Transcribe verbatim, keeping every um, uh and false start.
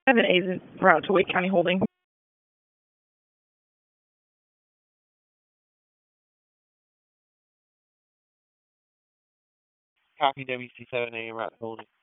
seven A's route to Wake County Holding. Copy W C seven A route holding.